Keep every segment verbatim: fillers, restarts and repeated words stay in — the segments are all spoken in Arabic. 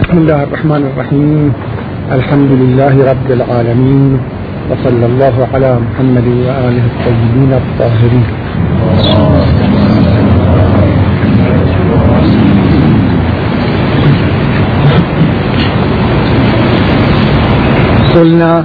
بسم الله الرحمن الرحيم. الحمد لله رب العالمين، وصلى الله على محمد وآله الطيبين الطاهرين. قلنا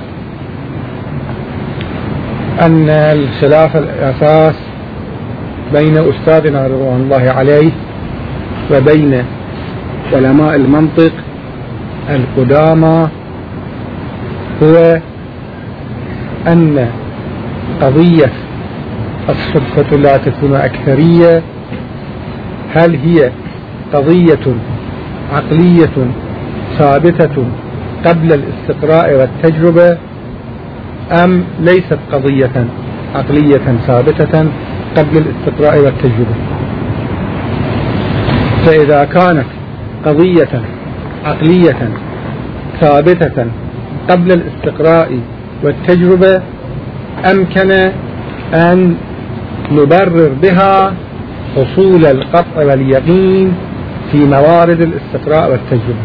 أن الخلاف الأساس بين أستاذنا رضوان الله عليه وبين علماء المنطق القدامى هو أن قضية الصدفة لا تكون أكثرية هل هي قضية عقلية ثابتة قبل الاستقراء والتجربة أم ليست قضية عقلية ثابتة قبل الاستقراء والتجربة. فإذا كانت قضية عقلية ثابتة قبل الاستقراء والتجربة أمكن أن نبرر بها حصول القطع واليقين في موارد الاستقراء والتجربة.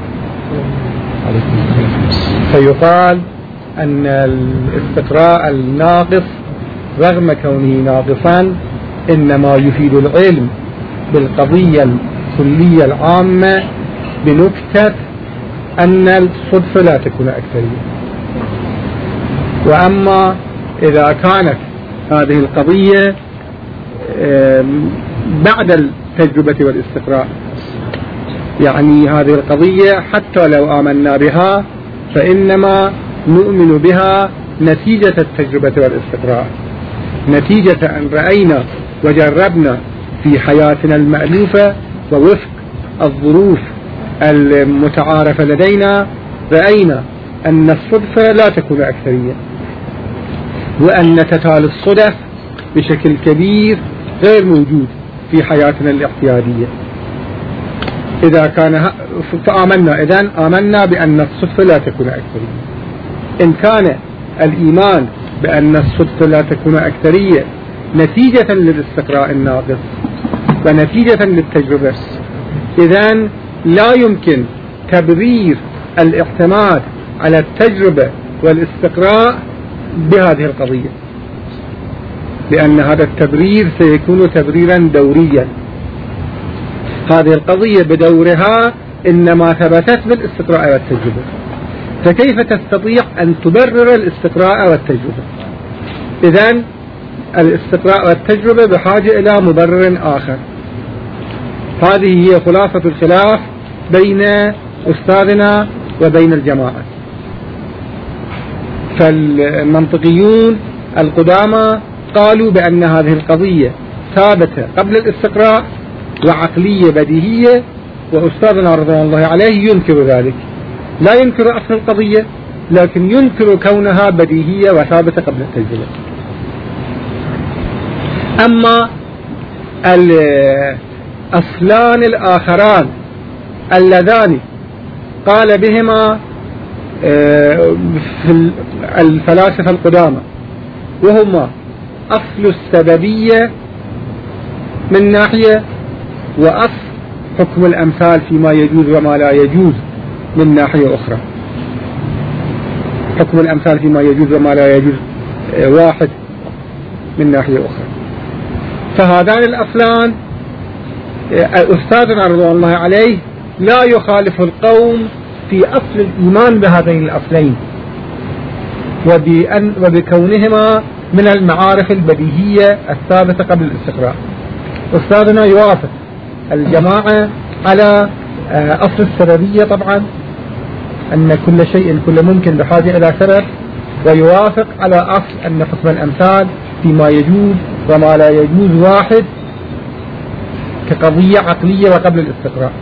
فيقال أن الاستقراء الناقص رغم كونه ناقصا إنما يفيد العلم بالقضية الكلية العامة بنكتة أن الصدفة لا تكون أكثرية. وأما إذا كانت هذه القضية بعد التجربة والاستقراء، يعني هذه القضية حتى لو آمنا بها فإنما نؤمن بها نتيجة التجربة والاستقراء، نتيجة أن رأينا وجربنا في حياتنا المألوفة ووفق الظروف المتعارفة لدينا رأينا أن الصدفة لا تكون أكثرية، وأن تتالي الصدف بشكل كبير غير موجود في حياتنا الاعتيادية. إذا كان فآمنا إذن آمنا بأن الصدفة لا تكون أكثرية. إن كان الإيمان بأن الصدفة لا تكون أكثرية نتيجة للاستقراء الناقص ونتيجة للتجربة، إذن لا يمكن تبرير الاعتماد على التجربة والاستقراء بهذه القضية، لأن هذا التبرير سيكون تبريرا دوريا. هذه القضية بدورها إنما ثبتت بالاستقراء والتجربة، فكيف تستطيع أن تبرر الاستقراء والتجربة؟ إذن الاستقراء والتجربة بحاجة إلى مبرر آخر. هذه هي خلاصة الخلاف بين أستاذنا وبين الجماعة. فالمنطقيون القدامى قالوا بأن هذه القضية ثابتة قبل الاستقراء وعقلية بديهية، وأستاذنا رضوان الله عليه ينكر ذلك، لا ينكر أصل القضية لكن ينكر كونها بديهية وثابتة قبل التجربة. أما الأصلان الآخران اللذان قال بهما في الفلاسفة القدامى وهما أصل السببية من ناحية وأصل حكم الأمثال فيما يجوز وما لا يجوز من ناحية أخرى. حكم الأمثال فيما يجوز وما لا يجوز واحد من ناحية أخرى. فهذان الأصلان أستاذنا رضوان الله عليه لا يخالف القوم في أصل الإيمان بهذين الأصلين وبأن وبكونهما من المعارف البديهية الثابتة قبل الاستقراء. أستاذنا يوافق الجماعة على أصل السببية طبعا، أن كل شيء كل ممكن بحاجة إلى سبب، ويوافق على أصل أن حكم الأمثال فيما يجوز وما لا يجوز واحد كقضية عقلية وقبل الاستقراء.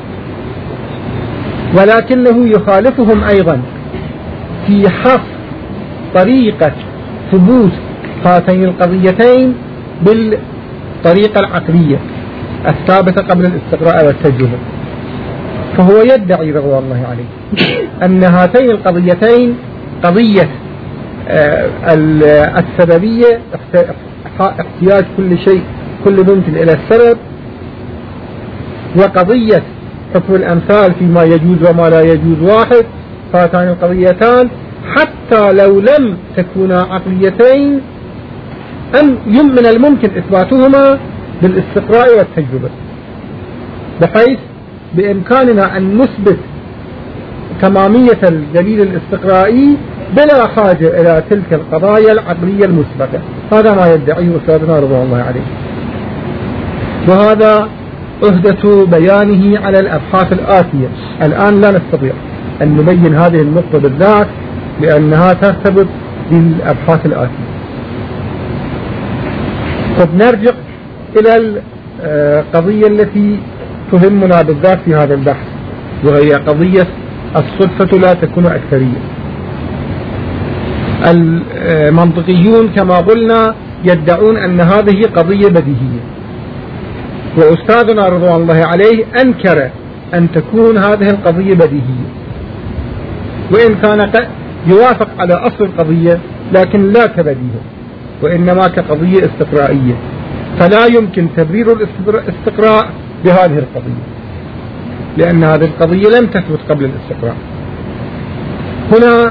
ولكنه يخالفهم أيضا في حصر طريقة ثبوت هاتين القضيتين بالطريقة العقلية الثابتة قبل الاستقراء والتجربة. فهو يدعي رضوان الله عليه أن هاتين القضيتين قضية السببية احتياج كل شيء كل ممكن إلى السبب، وقضية حكم الأمثال فيما يجوز وما لا يجوز واحد، فهاتان القضيتان حتى لو لم تكونا عقليتين أن من الممكن إثباتهما بالاستقراء والتجربة، بحيث بإمكاننا أن نثبت تمامية الدليل الاستقرائي بلا حاجة إلى تلك القضايا العقلية المسبقة. هذا ما يدعيه أستاذنا رضوان الله عليه، وهذا أهدة بيانه على الأبحاث الآتية. الآن لا نستطيع أن نبين هذه النقطة بالذات لأنها ترتبط بالأبحاث الآتية. طب نرجع إلى القضية التي تهمنا بالذات في هذا البحث، وهي قضية الصدفة لا تكون أكثرية. المنطقيون كما قلنا يدعون أن هذه قضية بديهية، وأستاذنا رضوان الله عليه أنكر أن تكون هذه القضية بديهية، وإن كان يوافق على أصل القضية لكن لا كبديهة، وإنما كقضية استقرائية، فلا يمكن تبرير الاستقراء بهذه القضية لأن هذه القضية لم تثبت قبل الاستقراء. هنا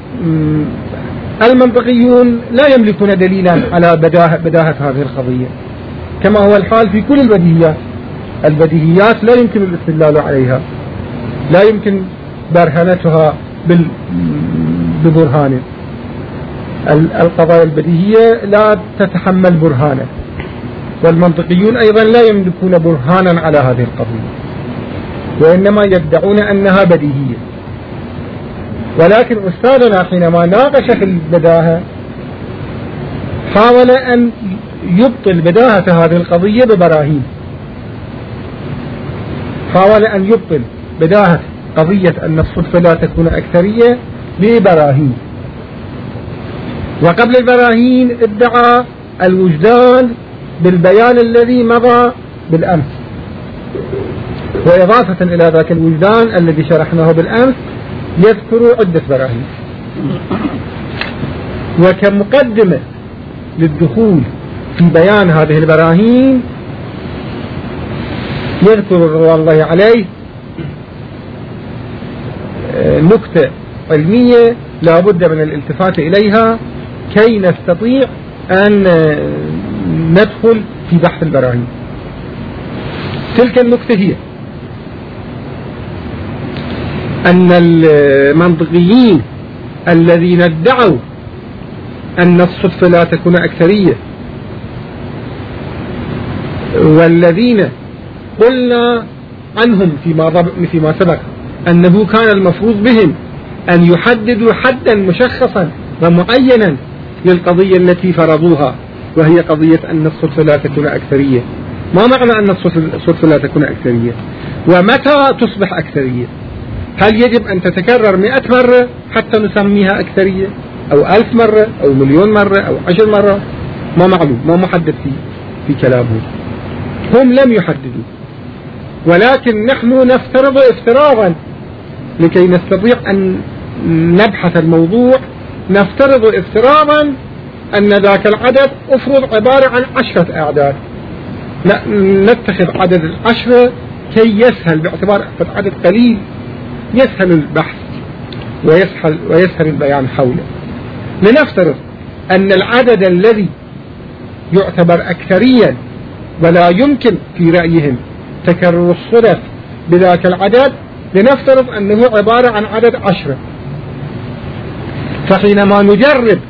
المنطقيون لا يملكون دليلا على بداهة, بداهة هذه القضية، كما هو الحال في كل البديهيات. البديهيات لا يمكن الاستدلال عليها، لا يمكن برهنتها ببرهان. القضايا البديهية لا تتحمل برهانا، والمنطقيون أيضا لا يملكون برهانا على هذه القضية، وإنما يدعون أنها بديهية. ولكن أستاذنا حينما ناقش في البداهة حاول أن يبطل بداهة هذه القضية ببراهين، حاول أن يبطل بداهة قضية أن الصدفة لا تكون أكثرية ببراهين. وقبل البراهين ادعى الوجدان بالبيان الذي مضى بالأمس، وإضافة إلى ذاك الوجدان الذي شرحناه بالأمس يذكر عدة براهين. وكمقدمة للدخول في بيان هذه البراهين يذكر رضوان الله عليه نكتة علمية لا بد من الالتفات إليها كي نستطيع أن ندخل في بحث البراهين. تلك النكتة هي أن المنطقيين الذين ادعوا أن الصدفة لا تكون أكثرية، والذين قلنا عنهم فيما فيما سبق أنه كان المفروض بهم أن يحددوا حدا مشخصا ومعينا للقضية التي فرضوها، وهي قضية أن الصدفة لا تكون أكثرية. ما معنى أن الصدفة لا تكون أكثرية؟ ومتى تصبح أكثرية؟ هل يجب أن تتكرر مئة مرة حتى نسميها أكثرية، أو ألف مرة، أو مليون مرة، أو عشر مرة؟ ما معلوم، ما محدد في في كلامهم. هم لم يحددوا، ولكن نحن نفترض افتراضا لكي نستطيع أن نبحث الموضوع. نفترض افتراضا أن ذاك العدد أفرض عبارة عن عشرة أعداد، لا نتخذ عدد العشرة كي يسهل، باعتبار عدد قليل يسهل البحث ويسهل, ويسهل البيان حوله. لنفترض أن العدد الذي يعتبر أكثريا ولا يمكن في رأيهم تكرر الصدف بذاك العدد، لنفترض أنه عبارة عن عدد عشرة. فحينما نجرب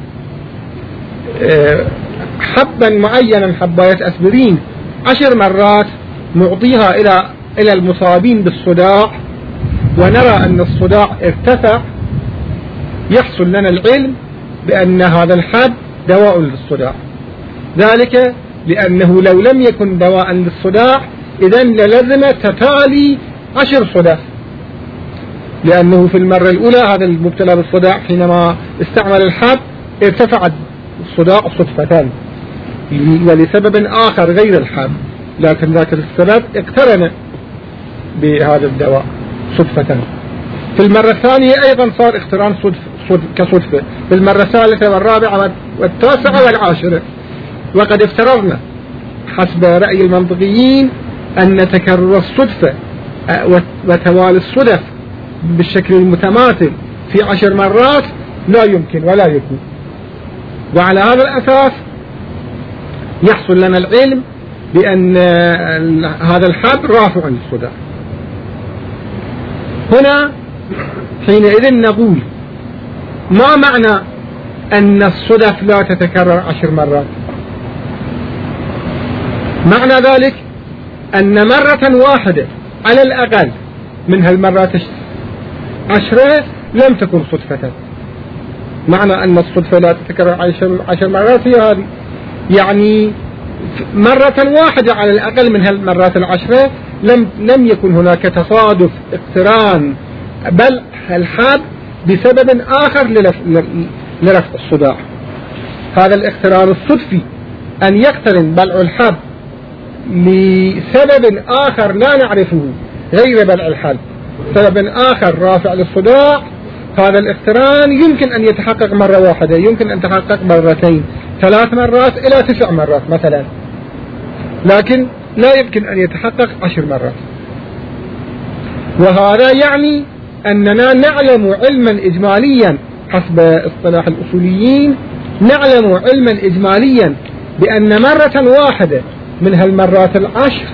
حبا معينا، حباية أسبرين، عشر مرات نعطيها إلى إلى المصابين بالصداع ونرى أن الصداع ارتفع، يحصل لنا العلم بأن هذا الحب دواء للصداع. ذلك لأنه لو لم يكن دواء للصداع إذن للزم تتالي عشر صدف، لأنه في المرة الأولى هذا المبتلى بالصداع حينما استعمل الحب ارتفع الصداع صدفتان ولسبب آخر غير الحب، لكن ذاك السبب اقترن بهذا الدواء صدفة. في المرة الثانية أيضا صار اقتران صدف صدف كصدفة، في المرة الثالثة والرابعة والتاسعة والعاشرة. وقد افترضنا حسب رأي المنطقيين أن تكرر الصدفة وتوالي الصدف بالشكل المتماثل في عشر مرات لا يمكن ولا يكون. وعلى هذا الأساس يحصل لنا العلم بأن هذا الحب رافع للصداع. هنا حينئذ نقول ما معنى أن الصدف لا تتكرر عشر مرات؟ معنى ذلك أن مرة واحدة على الأقل من هالمرات عشرة لم تكن صدفة. معنى أن الصدفة لا تتكرر عشر, عشر مرات هي هذه، يعني مرة واحدة على الأقل من هالمرات العشرة لم لم يكن هناك تصادف اقتران بل الحب بسبب آخر لرفع الصداع. هذا الاقتران الصدفي أن يقترن بلع الحب لسبب آخر لا نعرفه غير بلع الحب، سبب آخر رافع للصداع، هذا الاقتران يمكن أن يتحقق مرة واحدة، يمكن أن يتحقق مرتين، ثلاث مرات إلى تسع مرات مثلا، لكن لا يمكن أن يتحقق عشر مرات. وهذا يعني أننا نعلم علما إجماليا حسب اصطلاح الأصوليين، نعلم علما إجماليا بأن مرة واحدة من هالمرات العشر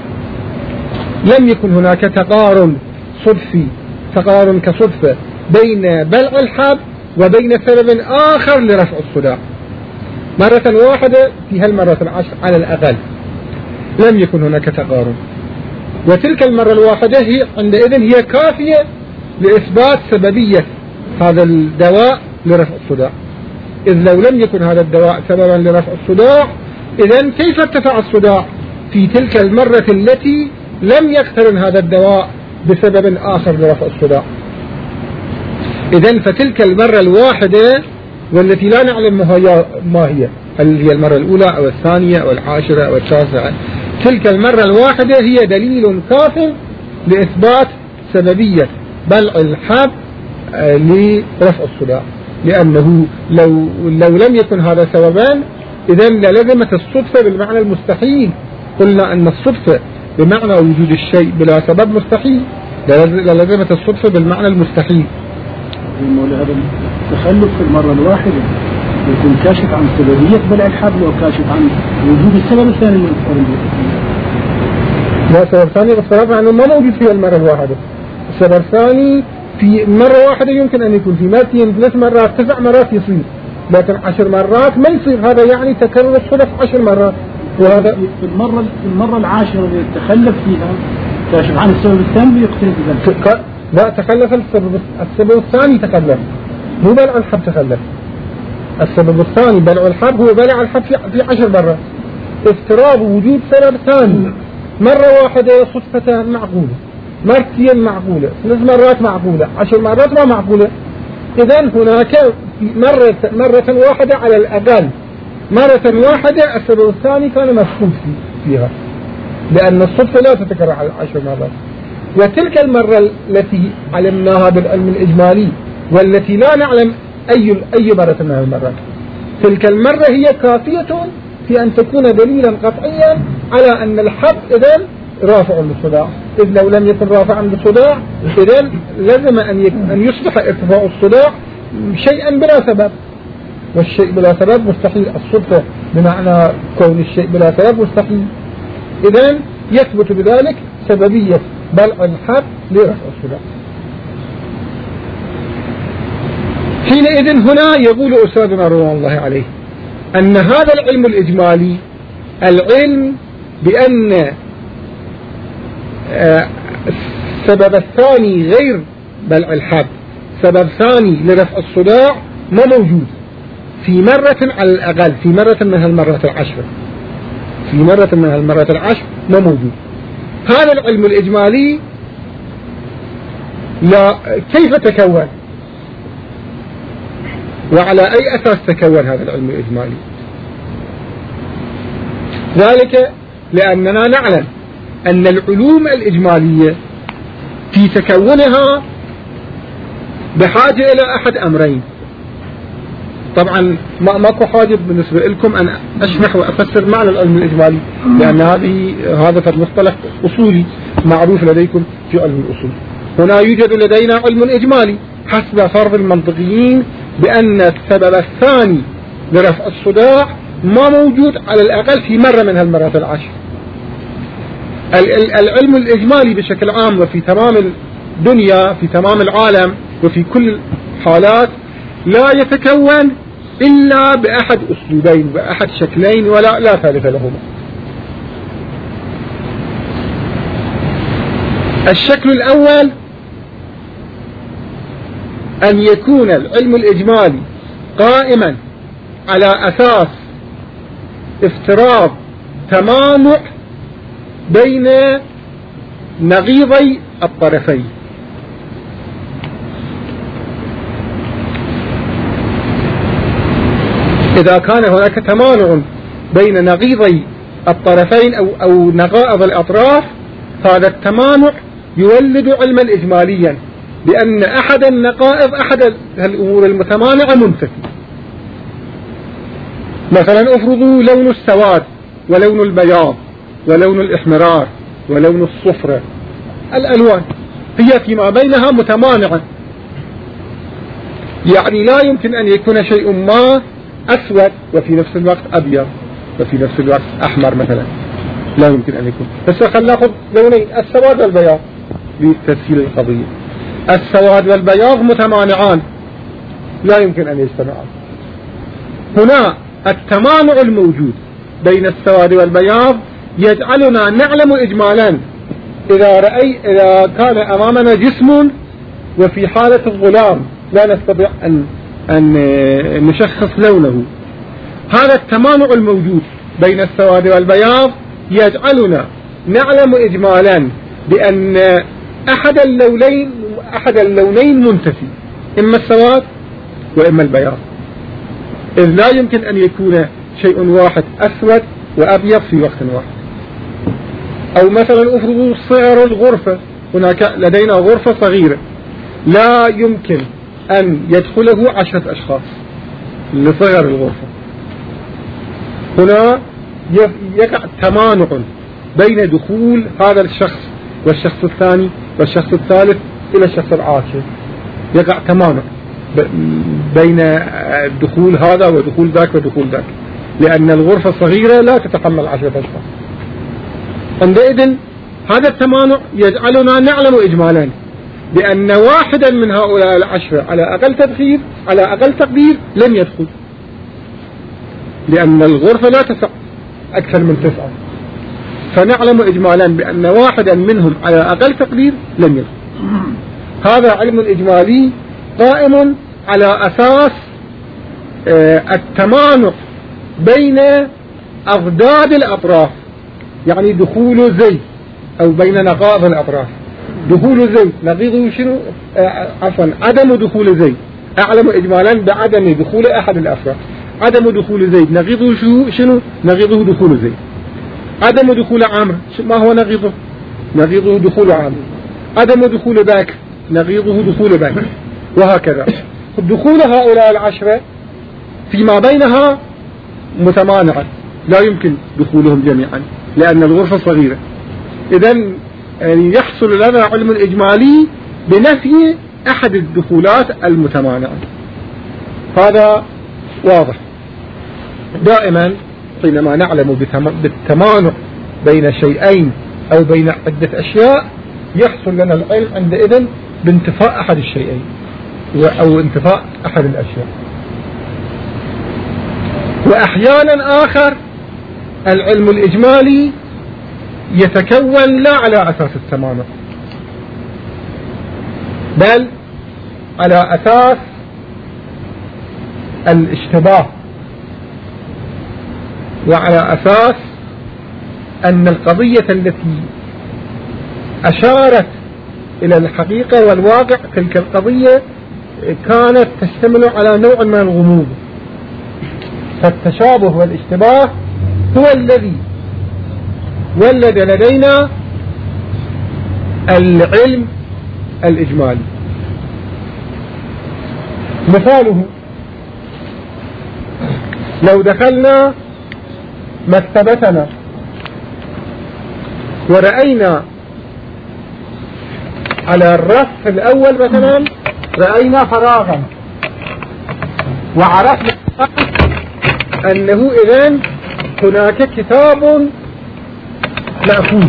لم يكن هناك تقارن صدفي، تقارن كصدفة بين بلع الحب وبين سبب آخر لرفع الصداع. مرة واحدة في هالمرات العشر على الأقل لم يكن هناك تقارن، وتلك المرة الواحدة هي عندئذ هي كافية لإثبات سببية هذا الدواء لرفع الصداع. إذ لو لم يكن هذا الدواء سببا لرفع الصداع، إذن كيف ارتفع الصداع في تلك المرة التي لم يقترن هذا الدواء بسبب آخر لرفع الصداع؟ إذن فتلك المرة الواحدة والتي لا نعلم ما هي، هل هي المرة الأولى أو الثانية أو العاشرة أو التاسعة، تلك المرة الواحدة هي دليل كاف لإثبات سببية بلع الحب لرفع الصداع. لأنه لو, لو لم يكن هذا سببا إذن للزمت الصدفة بالمعنى المستحيل. قلنا أن الصدفة بمعنى وجود الشيء بلا سبب مستحيل، للزمت الصدفة بالمعنى المستحيل. هذا التخلف في المرة الواحدة يكون كاشف عن سببية بلع الحبل وكاشف عن وجود السبب الثاني من الفرد. لا، السبب الثاني افترضنا أنه ما موجود في المرة الواحدة. السبب الثاني في مرة واحدة يمكن أن يكون، في مرتين ثلاث مرات تسع مرات يصير، لكن عشر مرات ما يصير. هذا يعني تكرر الصدف عشر مرات. وهذا في المرة المرة العاشرة اللي تخلف فيها كاشف عن السبب الثاني يقترب بذلك. لا، تخلف السبب السبب الثاني تخلف، مو بلع الحب تخلف. السبب الثاني بلع الحب هو بلع الحب في عشر مرات. افتراض وجود سبب ثاني مرة واحدة صدفة معقولة، مرتين معقولة، ثلاث مرات معقولة، عشر مرات ما معقولة. إذن هناك مرة مرة واحدة على الأقل، مرة واحدة السبب الثاني كان مفقود فيها، لأن الصدفة لا تتكرر على عشر مرات. وتلك المرة التي علمناها بالعلم الإجمالي والتي لا نعلم أي أي مرة من المرات، تلك المرة هي كافية في أن تكون دليلا قطعيا على أن الحب إذن رافع للصداع. إذ لو لم يكن رافعا للصداع إذن لازم أن أن يصبح ارتفاع الصداع شيئا بلا سبب، والشيء بلا سبب مستحيل. الصدفة بمعنى كون الشيء بلا سبب مستحيل. إذن يثبت بذلك سببية بلع الحب لرفع الصداع. حينئذ هنا يقول أستاذنا رضوان الله عليه أن هذا العلم الإجمالي، العلم بأن السبب الثاني غير بلع الحب، سبب ثاني لرفع الصداع ما موجود في مرة على الأقل، في مرة من هالمرات العشر، في مرة من هالمرات العشر ما موجود. هذا العلم الإجمالي لا كيف تكون وعلى أي أساس تكون هذا العلم الإجمالي؟ ذلك لأننا نعلم أن العلوم الإجمالية في تكونها بحاجة إلى أحد أمرين. طبعا ما ماكو حاجة بالنسبة لكم أن أشرح وأفسر معنى العلم الإجمالي، لأن هذه هذا المصطلح أصولي معروف لديكم في علم الأصول. هنا يوجد لدينا علم إجمالي حسب فرض المنطقيين بأن السبب الثاني لرفع الصداع ما موجود على الأقل في مرة من هالمرات العشر. العلم الإجمالي بشكل عام وفي تمام الدنيا في تمام العالم وفي كل الحالات لا يتكون إلا بأحد أسلوبين بأحد شكلين ولا لا ثالث لهما. الشكل الأول أن يكون العلم الإجمالي قائما على أساس افتراض تمانع بين نقيضي الطرفين. إذا كان هناك تمانع بين نقيضي الطرفين أو, أو نقائض الأطراف، هذا التمانع يولد علما إجماليا بأن أحد النقائض أحد الأمور المتمانعة منتفي. مثلا افرضوا لون السواد ولون البياض ولون الإحمرار ولون الصفرة، الألوان هي فيما بينها متمانعة، يعني لا يمكن أن يكون شيء ما أسود وفي نفس الوقت أبيض وفي نفس الوقت أحمر مثلا، لا يمكن أن يكون. بس خلينا نأخذ لونين السواد والبياض لتسهيل القضية. السواد والبياض متمانعان لا يمكن أن يجتمعان. هنا التمانع الموجود بين السواد والبياض يجعلنا نعلم إجمالا إذا رأي إذا كان أمامنا جسم وفي حالة الظلام لا نستطيع أن أن نشخص لونه، هذا التمانع الموجود بين السواد والبياض يجعلنا نعلم إجمالا بأن أحد اللونين أحد اللونين منتفي، إما السواد وإما البياض، إذ لا يمكن أن يكون شيء واحد أسود وأبيض في وقت واحد. أو مثلا افرضوا صغر الغرفة، هناك لدينا غرفة صغيرة لا يمكن أن يدخله عشرة أشخاص لصغر الغرفة، هنا يقع تمانع بين دخول هذا الشخص والشخص الثاني والشخص الثالث إلى الشخص العاشر، يقع تمانع بين دخول هذا ودخول ذاك ودخول ذاك، لأن الغرفة صغيرة لا تتحمل عشرة أشخاص. عندئذ هذا التمانع يجعلنا نعلم إجمالا بأن واحدا من هؤلاء العشرة على أقل تقدير على أقل تقدير لن يدخل، لأن الغرفة لا تسع أكثر من تسعة، فنعلم إجمالا بأن واحدا منهم على أقل تقدير لن يدخل. هذا علم إجمالي قائم على أساس التمانع بين أضداد الأطراف، يعني دخول زي أو بين نقائض الأطراف. دخول زي نقيضه شنو؟ عفوا عدم دخول زي، أعلم إجمالا بعدم دخول أحد الأفراد. عدم دخول زيد نقيضه شنو؟ نقيضه دخول زيد. عدم دخول عمرو ما هو نقيضه؟ نقيضه دخول عمرو. عدم دخول باكر نقيضه دخول باكر، وهكذا. دخول هؤلاء العشرة فيما بينها متمانعة، لا يمكن دخولهم جميعا لأن الغرفة صغيرة. إذن يعني يحصل لنا علم الإجمالي بنفي أحد الدخولات المتمانعة. هذا واضح. دائما حينما نعلم بالتمانع بين شيئين أو بين عدة أشياء يحصل لنا العلم عندئذ بانتفاء أحد الشيئين أو انتفاء أحد الأشياء. وأحيانا آخر العلم الإجمالي يتكون لا على أساس التمانع بل على أساس الاشتباه، وعلى أساس أن القضية التي أشارت إلى الحقيقة والواقع تلك القضية كانت تشتمل على نوع من الغموض، فالتشابه والاشتباه هو الذي ولد لدينا العلم الإجمالي. مثاله لو دخلنا مكتبتنا ورأينا على الرف الأول مثلا رأينا فراغا وعرفنا أنه إذن هناك كتاب مأخوذ،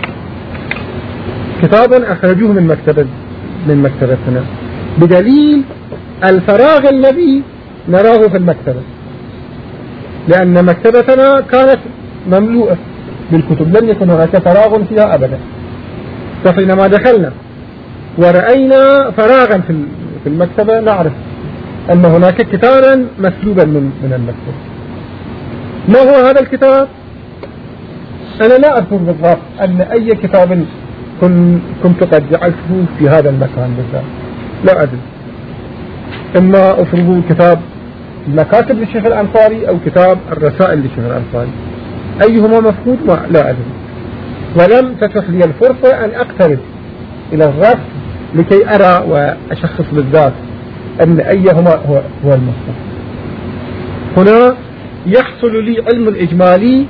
كتاب أخرجوه من مكتبة من مكتبتنا بدليل الفراغ الذي نراه في المكتبة، لأن مكتبتنا كانت مملوءة بالكتب، لم يكن هناك فراغ فيها أبدا. فحينما دخلنا ورأينا فراغا في المكتبة نعرف أن هناك كتابا مسلوبا من من المكتبة. ما هو هذا الكتاب؟ أنا لا أذكر بالضبط أن أي كتاب كنت قد جعلته في هذا المكان بالذات، لا أدري، إما أفرضوا كتاب المكاتب للشيخ الأنصاري أو كتاب الرسائل للشيخ الأنصاري، أيهما مفقود ما لا أدري، ولم تتح لي الفرصة أن أقترب إلى الرف لكي أرى وأشخص بالذات أن أيهما هو, هو المفقود. هنا يحصل لي علم الإجمالي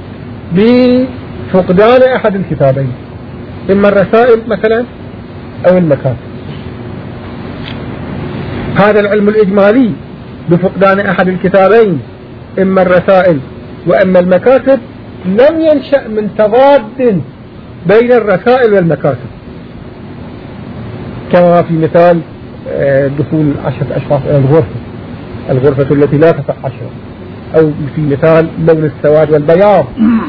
بفقدان أحد الكتابين، إما الرسائل مثلا أو المكاتب. هذا العلم الإجمالي بفقدان أحد الكتابين إما الرسائل وإما المكاتب لم ينشأ من تضاد بين الرسائل والمكاتب، كما في مثال دخول عشرة أشخاص إلى الغرفة الغرفة التي لا تسع عشرة، أو في مثال لون السواد والبياض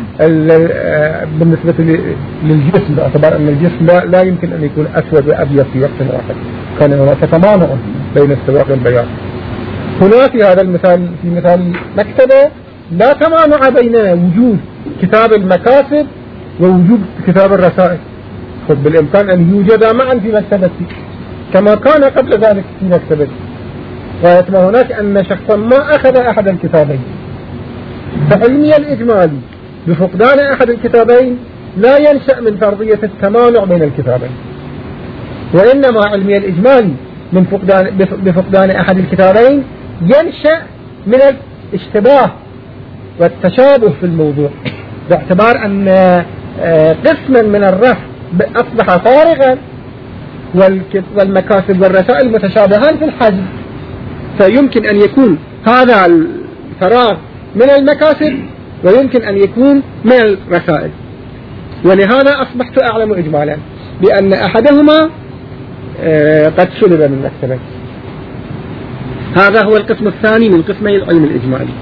بالنسبة للجسم، باعتبار أن الجسم لا, لا يمكن أن يكون أسود وأبيض في وقت واحد، كان هناك تمانع بين السواد والبياض. هنا في هذا المثال في مثال مكتبة لا تمانع بين وجود كتاب المكاتب ووجود كتاب الرسائل، خذ بالإمكان أن يوجد معا في مكتبتي كما كان قبل ذلك في مكتبتي، غاية ما هناك أن شخصا ما أخذ أحد الكتابين. فعلمي الإجمالي بفقدان أحد الكتابين لا ينشأ من فرضية التمانع بين الكتابين، وإنما علمي الإجمالي من فقدان بفقدان أحد الكتابين ينشأ من الاشتباه والتشابه في الموضوع، باعتبار أن قسما من الرف أصبح فارغا والمكاتب والرسائل متشابهان في الحجم، فيمكن أن يكون هذا الفراغ من المكاتب ويمكن أن يكون من الرسائل. ولهذا أصبحت أعلم إجمالا بأن أحدهما قد سلب من مكتبه. هذا هو القسم الثاني من قسمي العلم الإجمالي.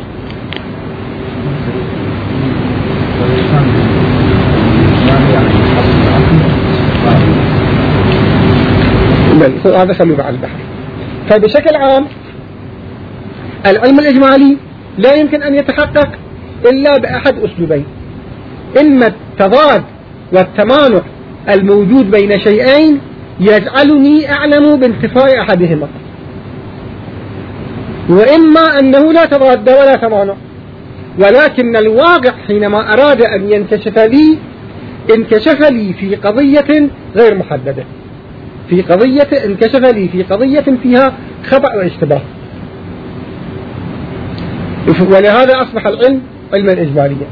هذا خلوه بعد البحر. فبشكل عام العلم الإجمالي لا يمكن أن يتحقق إلا بأحد أسلوبين، إما التضاد والتمانع الموجود بين شيئين يجعلني أعلم بانتفاء أحدهما، وإما أنه لا تضاد ولا تمانع، ولكن الواقع حينما أراد أن ينكشف لي انكشف لي في قضية غير محددة، في قضية انكشف لي في قضية فيها خطأ واشتباه. ولهذا أصبح العلم علما إجماليا.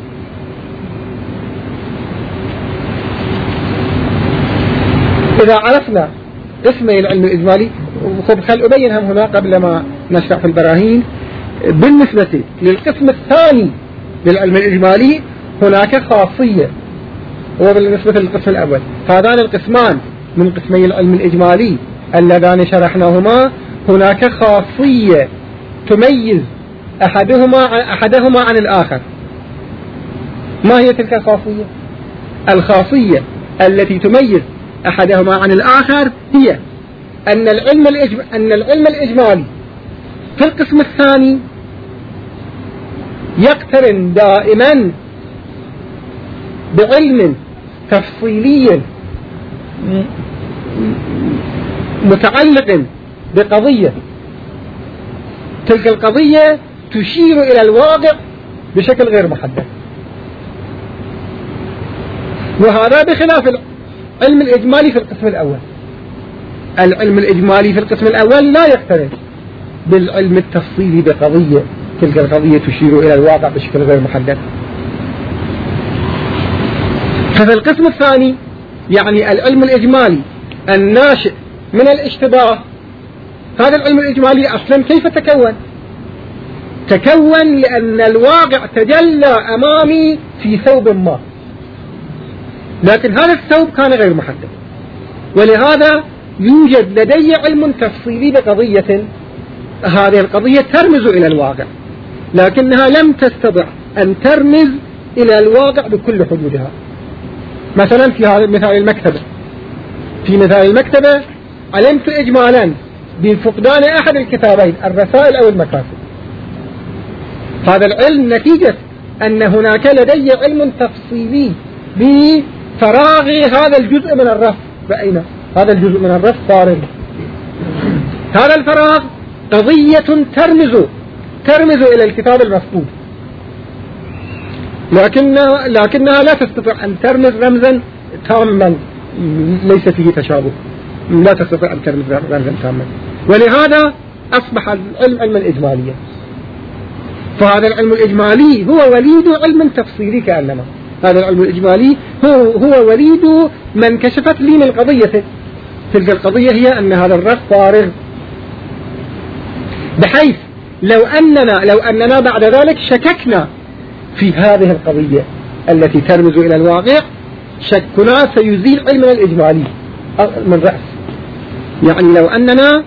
إذا عرفنا قسمي العلم الإجمالي، خل أبينهم هنا قبل ما نشرح في البراهين. بالنسبة للقسم الثاني للعلم الإجمالي هناك خاصية، وبالنسبة للقسم الأول هذان القسمان من قسمي العلم الإجمالي اللذان شرحناهما هناك خاصية تميز أحدهما أحدهما عن الآخر. ما هي تلك الخاصية؟ الخاصية التي تميز أحدهما عن الآخر هي أن العلم الإجم... أن العلم الإجمالي في القسم الثاني يقترن دائما بعلم تفصيلي متعلق بقضية، تلك القضية تشير إلى الواقع بشكل غير محدد، وهذا بخلاف العلم الإجمالي في القسم الأول. العلم الإجمالي في القسم الأول لا يقترن بالعلم التفصيلي بقضية تلك القضية تشير إلى الواقع بشكل غير محدد. ففي القسم الثاني يعني العلم الإجمالي الناشئ من الاشتباه، هذا العلم الإجمالي أصلا كيف تكون؟ تكون لأن الواقع تجلى أمامي في ثوب ما، لكن هذا الثوب كان غير محدد، ولهذا يوجد لدي علم تفصيلي بقضية، هذه القضية ترمز إلى الواقع لكنها لم تستطع أن ترمز إلى الواقع بكل حدودها. مثلا في هذا مثال المكتبة، في مثال المكتبة علمت إجمالا بفقدان أحد الكتابين الرسائل أو المكاسب، هذا العلم نتيجة أن هناك لدي علم تفصيلي بفراغ هذا الجزء من الرف. بأين هذا الجزء من الرف فارغ، هذا الفراغ قضية ترمز ترمز إلى الكتاب المفقود، لكنها, لكنها لا تستطيع أن ترمز رمزا تاما ليس فيه تشابه، لا تستطيع أن ترمز رمزا تاما، ولهذا أصبح العلم علما إجماليا. فهذا العلم الإجمالي هو وليد علم تفصيلي، كأنما هذا العلم الإجمالي هو, هو وليد من كشفت لي من قضيته. تلك القضية هي أن هذا الرف فارغ، بحيث لو أننا, لو أننا بعد ذلك شككنا في هذه القضية التي ترمز إلى الواقع، شكنا سيزيل علمنا الإجمالي من رأس. يعني لو أننا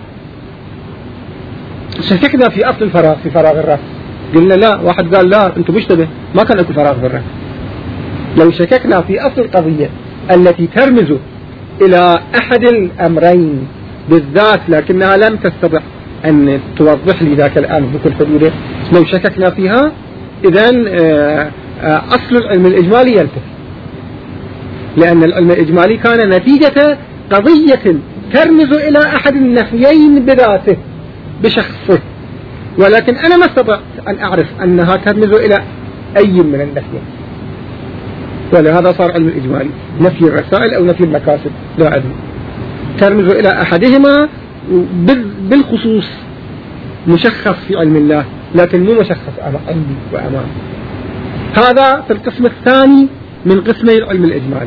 شككنا في أصل الفراغ، في فراغ الرأس، قلنا لا، واحد قال لا أنتم مشتبه، ما كان أكو فراغ بالرأس. لو شككنا في أصل القضية التي ترمز إلى أحد الأمرين بالذات لكنها لم تستطع أن توضح لي ذاك الآن بكل حدوده، لو شككنا فيها إذن أصل العلم الإجمالي يلتف، لأن العلم الإجمالي كان نتيجة قضية ترمز إلى أحد النفيين بذاته بشخصه، ولكن أنا ما استطعت أن أعرف أنها ترمز إلى أي من النفيين، ولهذا صار علم الإجمالي نفي الرسائل أو نفي المكاسب، لا أدري، ترمز إلى أحدهما بالخصوص مشخص في علم الله لكن مو مشخص عندي وأمام. هذا في القسم الثاني من قسمي العلم الإجمالي،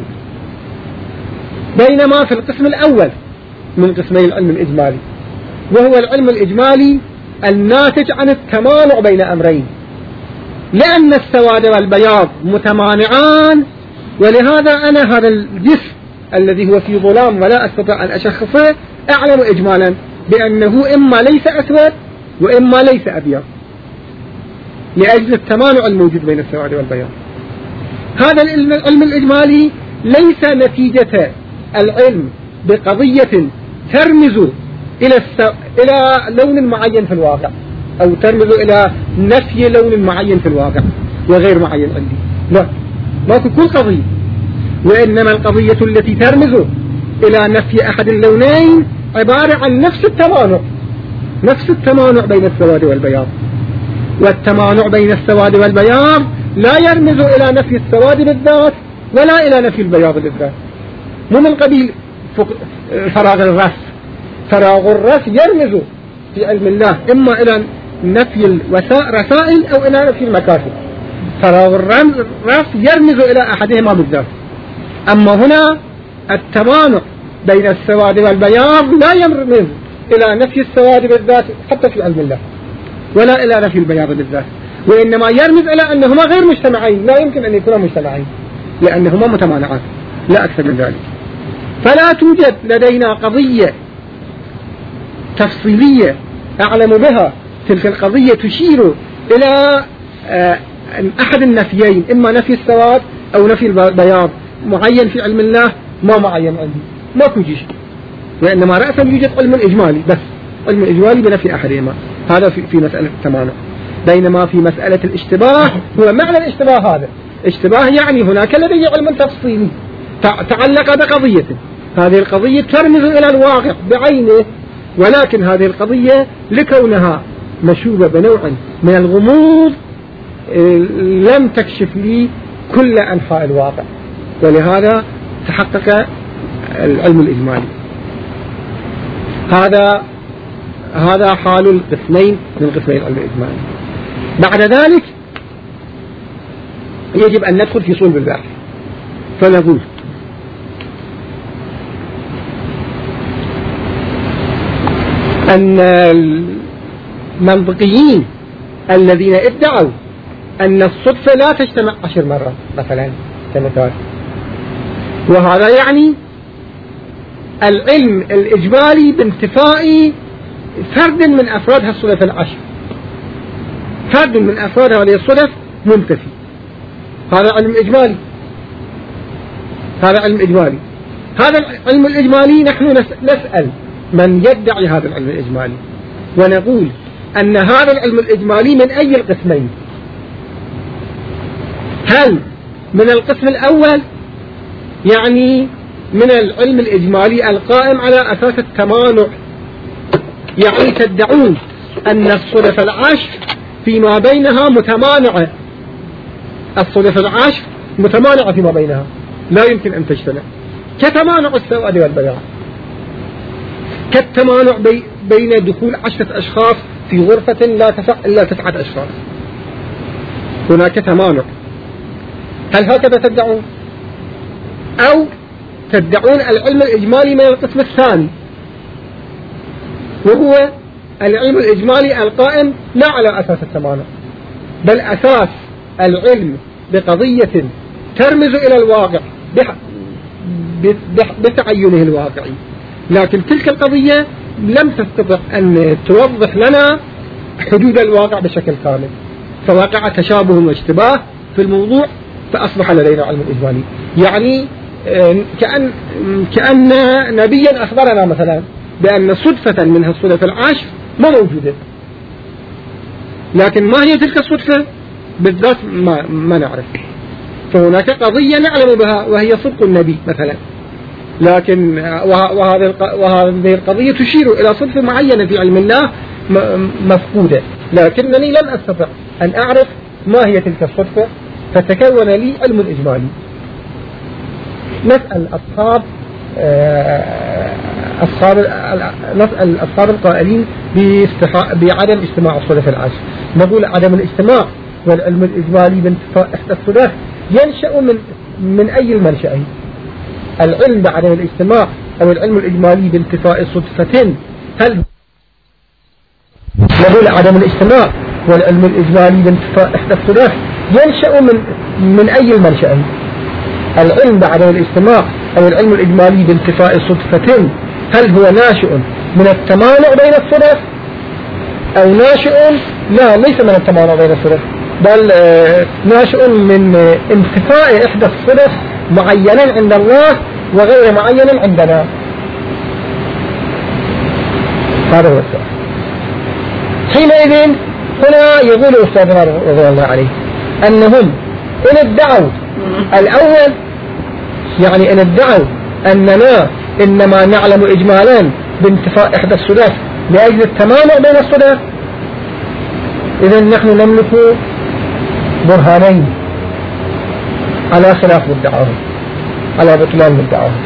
بينما في القسم الأول من قسمي العلم الإجمالي وهو العلم الإجمالي الناتج عن التمانع بين أمرين، لأن السواد والبياض متمانعان، ولهذا أنا هذا الجسم الذي هو في ظلام ولا أستطيع أن أشخصه أعلم إجمالا بأنه إما ليس أسود وإما ليس أبيض، لأجل التمانع الموجود بين السواد والبياض. هذا العلم الإجمالي ليس نتيجة العلم بقضية ترمز إلى السو... إلى لون معين في الواقع، أو ترمز إلى نفي لون معين في الواقع وغير معين عندي، لا، ما تكون قضية، وإنما القضية التي ترمز إلى نفي أحد اللونين عبارة عن نفس التمانع، نفس التمانع بين السواد والبياض، والتمانع بين السواد والبياض لا يرمز إلى نفي السواد بالذات ولا إلى نفي البياض بالذات، مو من قبيل فراغ الرأس. فراغ الرأس يرمز في علم الله إما إلى نفي الرسائل أو إلى نفي المكاسب، فراغ الرأس يرمز إلى أحدهما بالذات. أما هنا التمانع بين السواد والبياض لا يرمز إلى نفي السواد بالذات حتى في علم الله، ولا إلى نفي البياض بالذات، وإنما يرمز إلى أنهما غير مجتمعين، لا يمكن أن يكونا مجتمعين لأنهما متمانعان، لا أكثر من ذلك. فلا توجد لدينا قضية تفصيلية أعلم بها، تلك القضية تشير إلى أحد النفيين، إما نفي السواد أو نفي البياض معين في علم الله ما معين عندي، ما توجد، وإنما رأسا يوجد علم إجمالي، بس علم إجمالي بنفي أحدهما، هذا في, في مسألة التمانع. بينما في مسألة الاشتباه هو معنى الاشتباه، هذا اشتباه يعني هناك لدي علم تفصيلي تعلق بقضية، هذه القضية ترمز إلى الواقع بعينه، ولكن هذه القضية لكونها مشوبة بنوع من الغموض لم تكشف لي كل أنحاء الواقع، ولهذا تحقق العلم الإجمالي. هذا هذا حال القسمين من قسمي العلم الإجمالي. بعد ذلك يجب أن ندخل في صلب البحث، فنقول أن المنطقيين الذين ادعوا أن الصدفة لا تجتمع عشر مرات مثلا كمثال، وهذا يعني العلم الإجمالي بانتفاء فرد من أفراد هالصدف العشر، فرد من أفراد هذه الصدف منتفي، هذا علم إجمالي، هذا علم إجمالي. هذا العلم الإجمالي نحن نسأل من يدعي هذا العلم الإجمالي ونقول أن هذا العلم الإجمالي من أي القسمين؟ هل من القسم الأول يعني من العلم الإجمالي القائم على أساس التمانع، يعني تدعون أن الصدف العشر فيما بينها متمانعة، الصدف العشر متمانعة فيما بينها لا يمكن أن تجتمع، كتمانع السواد والبياض، كالتمانع بي بين دخول عشرة أشخاص في غرفة لا تسع إلا تسعة أشخاص، هناك تمانع. هل هكذا تدعون؟ أو تدعون العلم الإجمالي من القسم الثاني، وهو العلم الإجمالي القائم لا على أساس التمانع بل أساس العلم بقضية ترمز إلى الواقع بتعينه الواقعي، لكن تلك القضية لم تستطع أن توضح لنا حدود الواقع بشكل كامل، فوقع تشابه واشتباه في الموضوع فأصبح لدينا علم إجمالي. يعني كأن, كأن نبيا أخبرنا مثلا بأن صدفة من هالصدف العشر ما موجودة، لكن ما هي تلك الصدفة بالذات ما, ما نعرف، فهناك قضية نعلم بها وهي صدق النبي مثلا، لكن وهذه القضية تشير إلى صدفة معينة في علم الله مفقودة، لكنني لم أستطع أن أعرف ما هي تلك الصدفة، فتكون لي علم الإجمالي. نسأل أصحاب أصحاب نسأل أصحاب القائلين بعدم اجتماع الصدف العشر، نقول عدم الاجتماع والعلم الإجمالي بانتفاء إحدى الصدف ينشأ من من أي المنشأين؟ العلم بعدم الاجتماع أو العلم الإجمالي بانتفاء صدفتين، هل نقول عدم الاجتماع والعلم الإجمالي بانتفاء إحدى الصدف ينشأ من من أي المنشأين؟ العلم بعدم الاجتماع أو العلم الإجمالي بانتفاء صدفتين، هل هو ناشئ من التمانع بين الصدف أو ناشئ لا ليس من التمانع بين الصدف بل ناشئ من انتفاء إحدى الصدف معينا عند الله وغير معين عندنا؟ هذا هو السؤال. حينئذ هنا يقول أستاذنا رضي الله عليه أنهم إن ادعوا الأول، يعني إن ادعوا أننا إنما نعلم إجمالا بانتفاء إحدى الصدف لأجل التمانع بين الصدف، إذن نحن نملك برهانين على خلاف مدعاهم، على بطلان مدعاهم.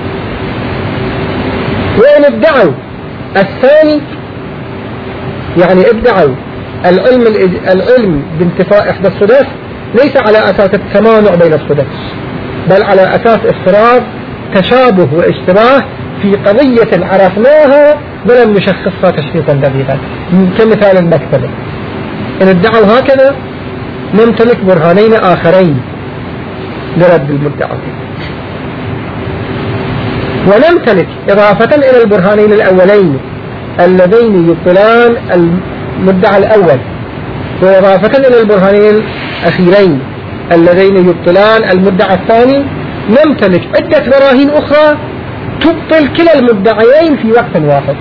وإن ادعوا الثاني، يعني ادعوا العلم العلم بانتفاء إحدى الصدف ليس على أساس التمانع بين الصدف بل على أساس افتراض تشابه واشتباه في قضية عرفناها ولم نشخصها تشخيصا دقيقا كمثال المكتبة. إن ادعوا هكذا نمتلك برهانين آخرين لرد المدعى، ونمتلك إضافة إلى البرهانين الأولين اللذين يبطلان المدعى الأول، وإضافة إلى البرهانين الأخيرين اللذين يبطلان المدعى الثاني، نمتلك عدة براهين أخرى تبطل كلا المدعيين في وقت واحد،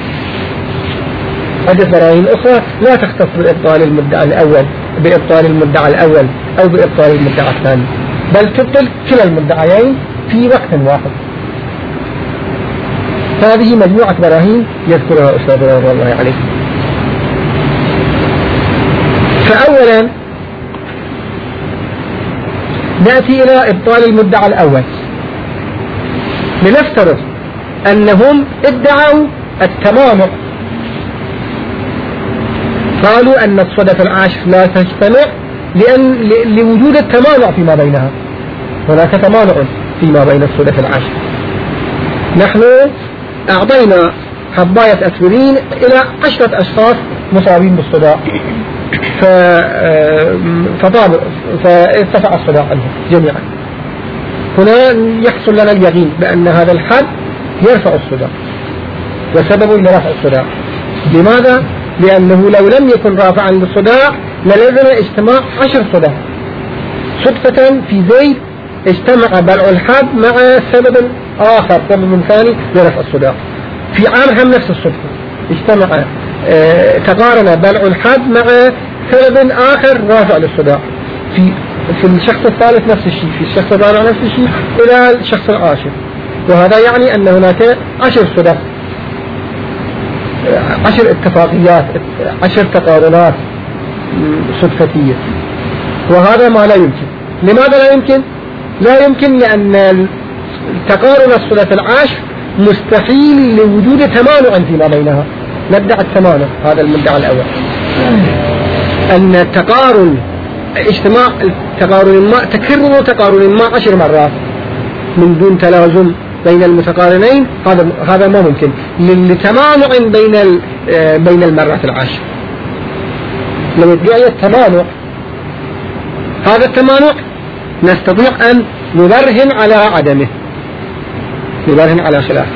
عدة براهين أخرى لا تختص بإبطال المدعى الأول بإبطال المدعى الأول أو بإبطال المدعى الثاني، بل تبطل كلا المدعيين في وقت واحد. هذه مجموعة براهين يذكرها أستاذنا رضي الله عليه. فأولا نأتي إلى إبطال المدعى الأول، لنفترض أنهم ادعوا التمانع، قالوا أن الصدف العاشر لا تجتمع لأن لوجود التمانع فيما بينها. هناك تمانع فيما بين الصدف العاشر. نحن أعطينا حباية أسبرين إلى عشرة أشخاص مصابين بالصداع، فطاب فارتفع الصداع عنهم جميعا. هنا يحصل لنا اليقين بأن هذا الحد يرفع الصداع وسبب لرفع الصداع. لماذا؟ لأنه لو لم يكن رافعا للصداع للزم اجتماع عشر صداع. صدفة في زيد اجتمع بلع الحب مع سبب آخر، سبب ثاني لرفع الصداع. في عامهم نفس الصدفة اجتمع اه تقارن بلع الحب مع سبب آخر رافع للصداع. في في الشخص الثالث نفس الشيء، في الشخص الرابع نفس الشيء، إلى الشخص العاشر. وهذا يعني أن هناك عشر صدف، عشر اتفاقيات، عشر تقارنات صدفتية، وهذا ما لا يمكن. لماذا لا يمكن؟ لا يمكن لأن تقارن الصدف العاشر مستحيل لوجود تمانع فيما بينها. ندعي التمانع، هذا المدعى الأول، أن التقارن اجتماع تقارن ما تكرر تقارن ما عشر مرات من دون تلازم بين المتقارنين، هذا هذا ما ممكن لتمانع بين بين المرات العشر. لو ادعي التمانع، هذا التمانع نستطيع أن نبرهن على عدمه، نبرهن على خلافه.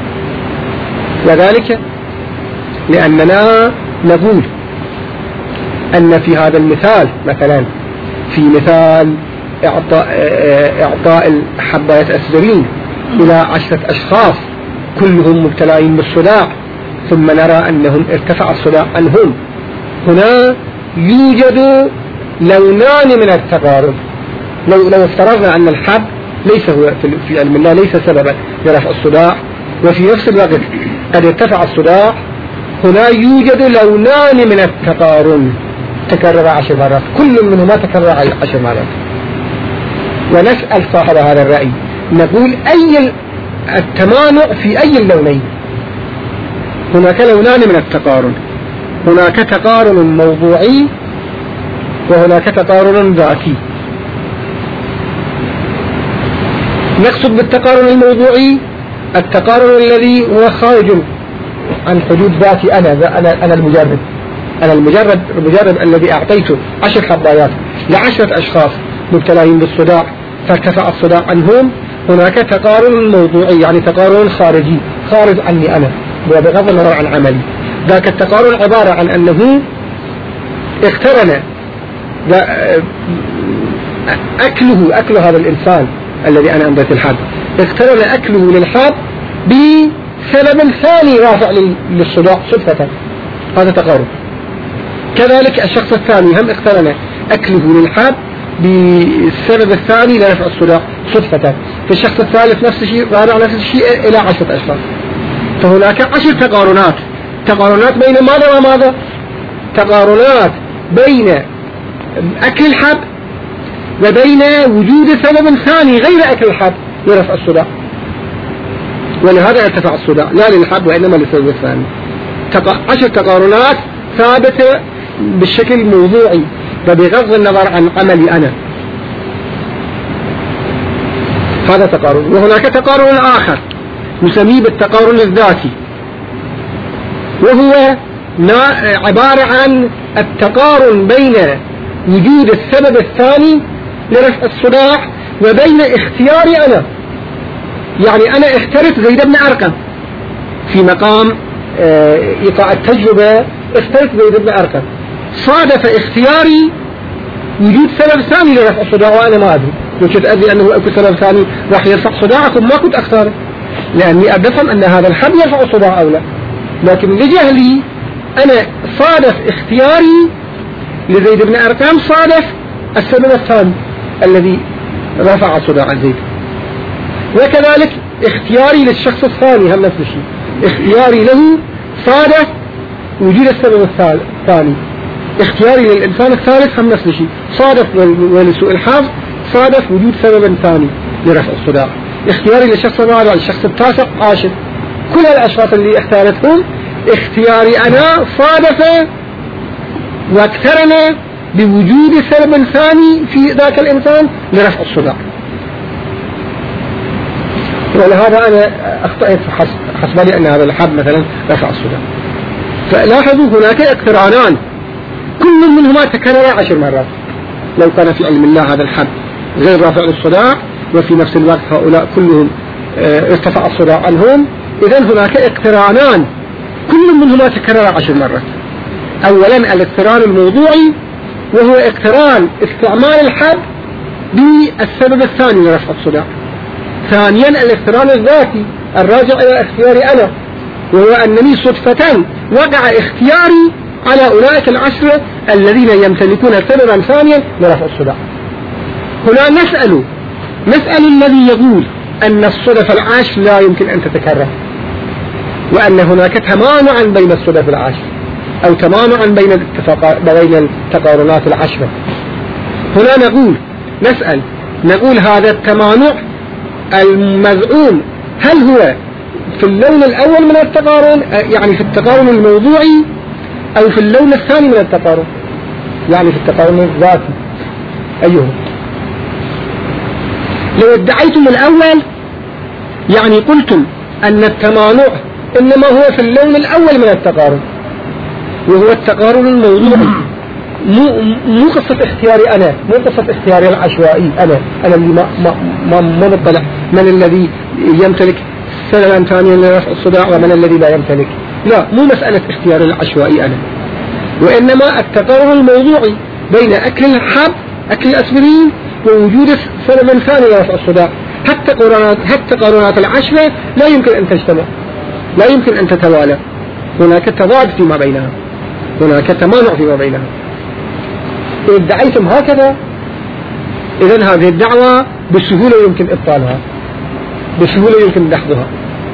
وذلك لأننا نقول أن في هذا المثال، مثلا في مثال إعطاء, إعطاء حباية أسبرين إلى عشرة أشخاص كلهم مبتلين بالصداع، ثم نرى أنهم ارتفع الصداع عنهم، هنا يوجد لونان من التقارب. لو, لو افترضنا أن الحب ليس هو في علم الله ليس سببا لرفع الصداع، وفي نفس الوقت قد ارتفع الصداع، هنا يوجد لونان من التقارن تكرر عشر مرات، كل منهما تكرر عشر مرات. ونسأل صاحب هذا الرأي، نقول أي التمانع في أي اللونين؟ هناك لونان من التقارن، هناك تقارن موضوعي وهناك تقارن ذاتي. نقصد بالتقارن الموضوعي التقارن الذي هو خارج عن حدود ذاتي، أنا أنا أنا المجرد، أنا المجرد المجرد الذي أعطيته عشر حبايات لعشرة أشخاص مبتلين بالصداع فارتفع الصداع عنهم. هناك تقارن موضوعي، يعني تقارن خارجي خارج عني أنا وبغض النظر عن عملي. ذاك التقارن عبارة عن أنه اقترن أكله أكل هذا الإنسان الذي أنا أنبت الحب، اقترن أكله للحب بسبب ثاني رافع للصداع صدفة، هذا تقارن. كذلك الشخص الثاني هم اقترن أكله للحب بالسبب الثاني لرفع الصداع صدفة. في الشخص الثالث نفس الشيء، رابع نفس الشيء، إلى عشرة أشخاص. فهناك عشر تقارنات، تقارنات بين ماذا وماذا؟ تقارنات بين أكل الحب وبين وجود سبب ثاني غير أكل الحب لرفع الصداع، ولهذا ارتفع الصداع لا للحب وإنما للسبب الثاني. عشر تقارنات ثابتة بالشكل الموضوعي وبغض النظر عن عملي أنا، هذا تقارن. وهناك تقارن آخر نسميه بالتقارن الذاتي، وهو عبارة عن التقارن بين وجود السبب الثاني لرفع الصداع وبين اختياري أنا. يعني أنا اخترت زيد بن أرقم في مقام إيقاع التجربة، اخترت زيد بن أرقم، صادف اختياري وجود سبب ثاني لرفع الصداع وأنا ما أدري، وكنت أدري أنه أكو سبب ثاني راح يرفع صداعكم ما كنت أختاره، لأني أدفهم أن هذا الحب يرفع الصداع أو لا، لكن لجهلي أنا صادف اختياري لزيد بن أرقم صادف السبب الثاني الذي رفع صداع زيد. وكذلك اختياري للشخص الثاني هم نفس الشيء، اختياري له صادف وجود السبب الثاني، اختياري للإنسان الثالث هم نفس الشيء، صادف ولسوء الحظ صادف وجود سبب ثاني لرفع الصداع. اختياري للشخص الرابع، الشخص التاسع، عاشر، كل الأشخاص اللي اختارتهم اختياري أنا صادف واقترن بوجود سبب ثاني في ذاك الإنسان لرفع الصداع. ولهذا أنا أخطأت حسب لي أن هذا الحب مثلا رفع الصداع. فلاحظوا هناك اقترانان كل منهما تكرر عشر مرات. لو كان في علم الله هذا الحب غير رافع للصداع وفي نفس الوقت هؤلاء كلهم ارتفع الصداع عنهم، إذن هناك اقترانان كل منهما تكرر عشر مرات. أولا الاقتران الموضوعي، وهو اقتران استعمال الحب بالسبب الثاني لرفع الصداع. ثانيا الاقتران الذاتي الراجع إلى اختياري أنا، وهو أنني صدفة وقع اختياري على أولئك العشرة الذين يمتلكون سببا ثانيا لرفع الصداع. هنا نسأل نسأل الذي يقول أن الصدف العشر لا يمكن أن تتكرر، وأن هناك تمانعا بين الصدف العشر أو تمانعا بين بين التقارنات العشرة. هنا نقول نسأل نقول هذا التمانع المزعوم هل هو في اللون الأول من التقارن، يعني في التقارن الموضوعي، أو في اللون الثاني من التقارن، يعني في التقارن الذاتي؟ أيهما؟ لو ادعيتم الأول يعني قلتم أن التمانع إنما هو في اللون الأول من التقارن، وهو التقارن الموضوعي، مو مو قصة اختياري أنا، مو قصة اختياري العشوائي أنا أنا اللي ما ما ما, ما مطلع من الذي يمتلك سببا ثانيا لرفع الصداع ومن الذي لا يمتلك. لا، مو مسألة اختياري العشوائي أنا، وإنما التقارن الموضوعي بين أكل الحب أكل الأسبرين ووجود سبب ثاني لرفع الصداع. حتى قرانات حتى قرانات العشرة لا يمكن أن تجتمع، لا يمكن أن تتوالى، هناك تضاد فيما بينها، هناك تمانع فيما بينها. إذا ادعيتم هكذا إذن هذه الدعوة بسهولة يمكن إبطالها، بسهولة يمكن دحضها،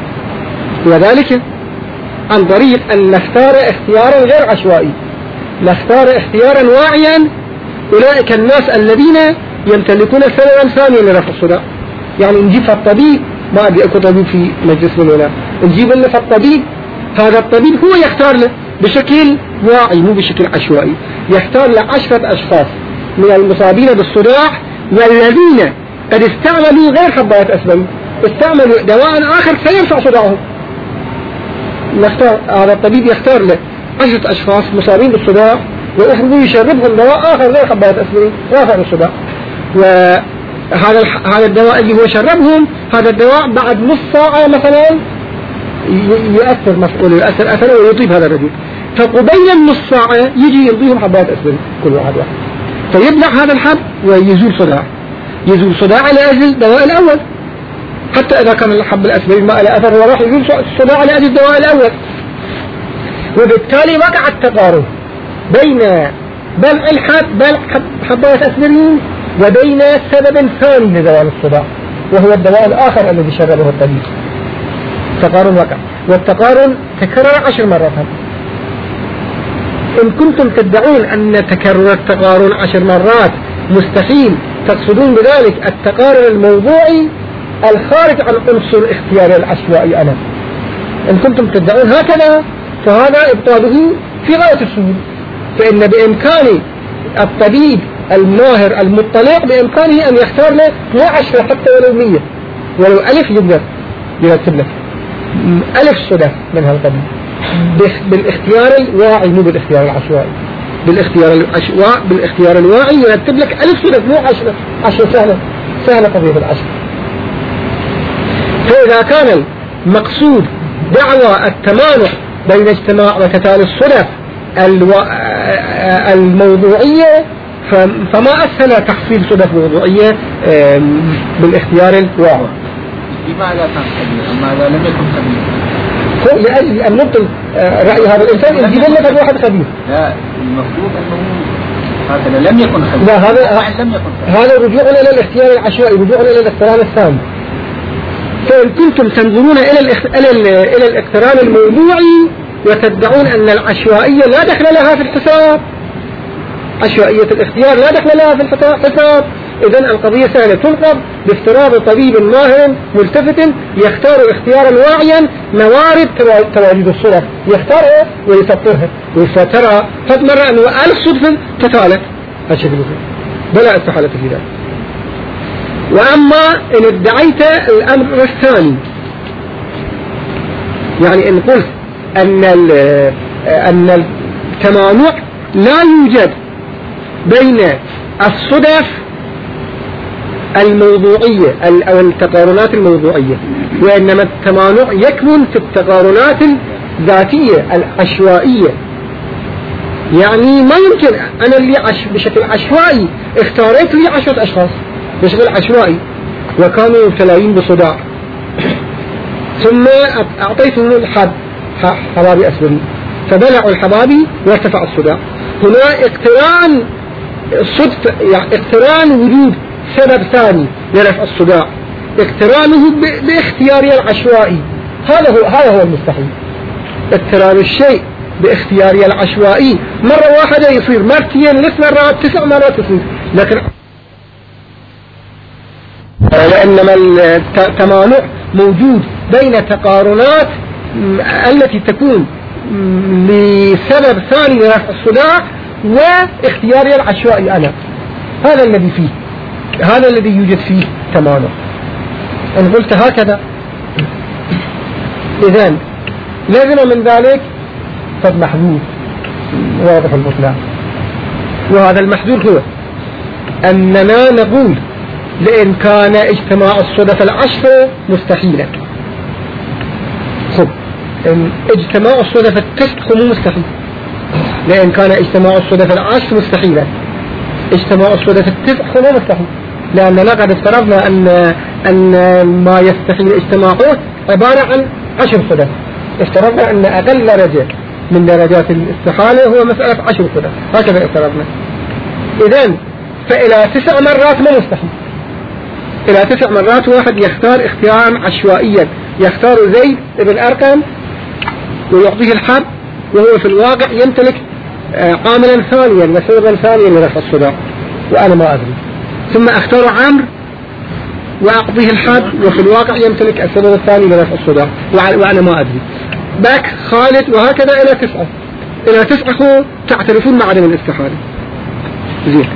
وذلك عن طريق أن نختار اختيارا غير عشوائي، نختار اختيارا واعيا أولئك الناس الذين يمتلكون سببا ثانيا لرفع الصداع. يعني نجيب فالطبيب، ما أدري أكو طبيب في مجلس من هنا، نجيب له فالطبيب، هذا الطبيب هو يختار له بشكل واعي مو بشكل عشوائي، يختار له عشرة أشخاص من المصابين بالصداع والذين قد استعملوا غير حبات أسبرين، استعملوا دواء آخر سيرفع صداعهم. نختار هذا الطبيب يختار له عشرة أشخاص مصابين بالصداع ويخرجوا يشربهم دواء آخر غير حبات أسبرين رافع الصداع، وهذا هذا الدواء اللي هو شربهم هذا الدواء بعد نص ساعة مثلا يؤثر مفعوله، يؤثر أثره ويطيب هذا الرجل، فقبيل النص ساعة يجي يلضيهم حبات أسبرين كل واحد واحد، فيبلع هذا الحب ويزول صداع، يزول صداع لأجل الدواء الأول. حتى إذا كان الحب الأسبرين ما له أثر وراح يزول الصداع لأجل الدواء الأول. وبالتالي وقع التقارب بين بلع الحب بلع حبات أسبرين وبين سبب ثاني لزوال الصداع وهو الدواء الآخر الذي شربه الطبيب. تقارن وقع، والتقارن تكرر عشر مرات. إن كنتم تدعون أن تكرر التقارن عشر مرات مستحيل، تقصدون بذلك التقارن الموضوعي الخارج عن عنصر اختياري العشوائي أنا. إن كنتم تدعون هكذا فهذا إبطاله في غاية السهولة، فإن بإمكان الطبيب الماهر المطلع بإمكانه أن يختار له مو عشرة حتى ولو مية ولو ألف يقدر يرتب لك ألف صدف من هالقبيل بالاختيار الواعي مو بالاختيار العشوائي. بالاختيار العشوائي بالاختيار الواعي يرتب لك ألف صدف مو عشرة. عشرة سهلة سهلة قضية العشرة. فإذا كان المقصود دعوى التمانع بين اجتماع وتتالي الصدف الموضوعية فما أسهل تحصيل صدف موضوعية بالاختيار الواعي. لماذا كان خبير؟ ماذا لم يكن خبير؟ لأجل أن نبطل رأي هذا الإنسان يجيب لنا واحد خبير. لا، المفروض أنه هذا لم يكن خبير. لا، هذا لم يكن هذا رجوع إلى الاختيار العشوائي، رجوع إلى الاقتران الثاني. فإن كنتم تنظرون إلى إلى إلى الاقتران الموضوعي وتدعون أن العشوائية لا دخل لها في الحساب، عشوائية الاختيار لا دخل لها في الحساب، إذن القضية سهلة تنقض بافتراض طبيب ماهر ملتفت يختار اختيارا واعيا موارد تواجد الصدف يختارها ويسطرها ويسطرها قد مرة أنه ألف صدفة تتالت هالشكل بلا استحالة في ذلك. وأما إن ادعيت الأمر الثاني يعني إن قلت أن أن التمانع لا يوجد بين الصدف الموضوعية أو التقارنات الموضوعية وإنما التمانع يكمن في التقارنات الذاتية العشوائية. يعني ما يمكن أنا اللي عش بشكل عشوائي اختاريت لي عشرة أشخاص بشكل عشوائي وكانوا مبتلين بصداع ثم أعطيتهم الحب حبابي أسبرين فبلعوا الحبابي وارتفع الصداع. هنا اقتران صدفة يعني اقتران وجود سبب ثاني لرفع الصداع اقترانه باختياري العشوائي هذا هو هذا هو المستحيل. اقتران الشيء باختياري العشوائي مرة واحدة يصير مرتين ثلاث مرات تسع مرات يصير لكن لأنما التمانع موجود بين تقارنات التي تكون لسبب ثاني لرفع الصداع واختياري العشوائي أنا هذا الذي فيه هذا الذي يوجد فيه تمانع. إن قلت هكذا إذن لازم من ذلك قد محذور واضح البطلان وهذا المحذور هو أننا نقول لأن كان اجتماع الصدف العشر مستحيلا خب إن اجتماع الصدف التسع مو مستحيل لأن كان اجتماع الصدف العشر مستحيلا اجتماع الصدف التسع مو مستحيل لأننا قد افترضنا أن أن ما يستحيل اجتماعه عبارة عن عشر صدف افترضنا أن أقل درجة من درجات الاستحالة هو مسألة عشر صدف هكذا افترضنا. إذن فإلى تسع مرات ما مستحيل إلى تسع مرات واحد يختار اختيارا عشوائيا يختار زيد ابن أرقم ويعطيه الحب وهو في الواقع يمتلك عاملا ثانيا وسببا ثانيا لرفع الصداع وأنا ما أدري ثم اختار عمرو وأعطيه الحب وفي الواقع يمتلك السبب الثاني لرفع الصداع وأنا ما أدري باك خالد وهكذا إلى تسعة إلى تسعة تعترفون مع عدم الاستحالة زين.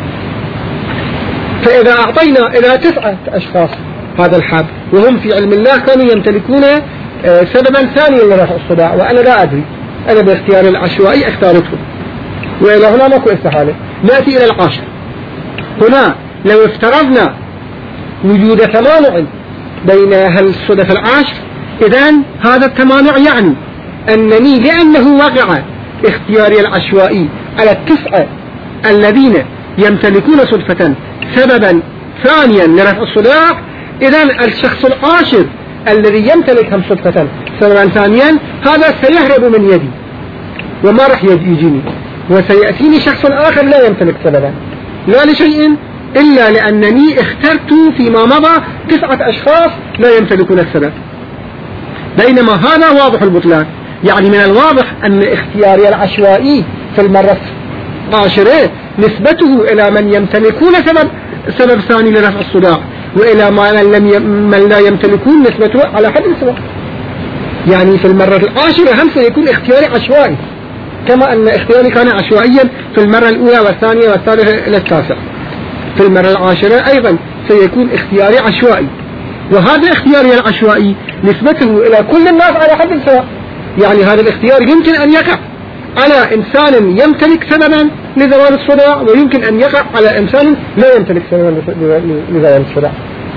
فإذا أعطينا إلى تسعة أشخاص هذا الحب وهم في علم الله كانوا يمتلكون سببا ثانيا لرفع الصداع وأنا لا أدري أنا باختيار العشوائي اختارته وإلى هنا ماكو استحالة. نأتي إلى العاشر. هنا لو افترضنا وجود تمانع بين هالصدف العاشر إذن هذا التمانع يعني أنني لأنه وقع اختياري العشوائي على التسعة الذين يمتلكون صدفة سببا ثانيا لرفع الصداع إذن الشخص العاشر الذي يمتلك هم صدفة سببا ثانيا هذا سيهرب من يدي وما رح يجيني وسيأتيني شخص آخر لا يمتلك سببا لا لشيء إلا لأنني اخترت فيما مضى تسعة أشخاص لا يمتلكون السبب بينما هذا واضح البطلان. يعني من الواضح أن اختياري العشوائي في المرة العاشرة نسبته إلى من يمتلكون سبب سبب ثاني لرفع الصداع وإلى من, لم ي... من لا يمتلكون نسبته على حد سواء. يعني في المرة العاشرة هم سيكون اختياري عشوائي كما أن اختياري كان عشوائيا في المرة الأولى والثانية والثالثة إلى التاسعة. في المرة العاشرة أيضا سيكون اختياري عشوائي وهذا اختياري العشوائي نسبته إلى كل الناس على حد سواء. يعني هذا الاختيار يمكن أن يقع على إنسان يمتلك سببا لزوال الصداع ويمكن أن يقع على إنسان لا يمتلك سببا لزوال الصداع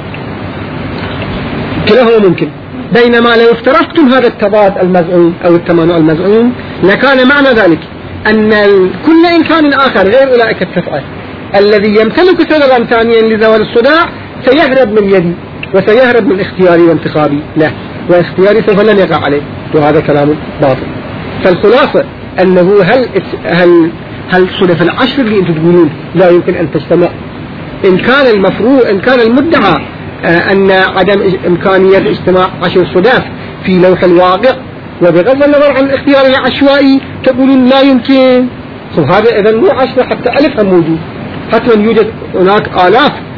كلاهما ممكن. بينما لو افترضتم هذا التضاد المزعوم أو التمانع المزعوم لكان معنى ذلك أن كل إنسان آخر غير أولئك التسعة الذي يمتلك سببا ثانيا لزوال الصداع سيهرب من يدي وسيهرب من اختياري وانتخابي له واختياري سوف لن يقع عليه وهذا كلام باطل. فالخلاصة أنه هل هل هل صدف العشر اللي أنتم تقولون لا يمكن أن تجتمع إن كان المفروض إن كان المدعى أن عدم إمكانية اجتماع عشر صدف في لوح الواقع وبغض النظر عن الاختيار العشوائي تقولون لا يمكن. هذا إذا مو عشرة حتى ألف هم موجود حتى يوجد هناك آلاف